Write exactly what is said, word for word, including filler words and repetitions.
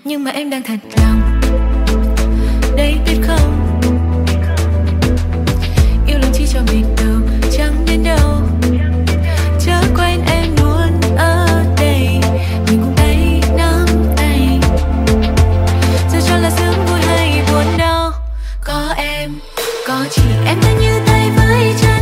nhưng mà em đang thật lòng. Đây biết không, yêu lòng chi cho mình đâu, chẳng đến đâu. Chớ quên em luôn ở đây, mình cùng tay nắm tay. Giờ cho là sướng vui hay buồn đau, có em, có chỉ em thân như tay với chân.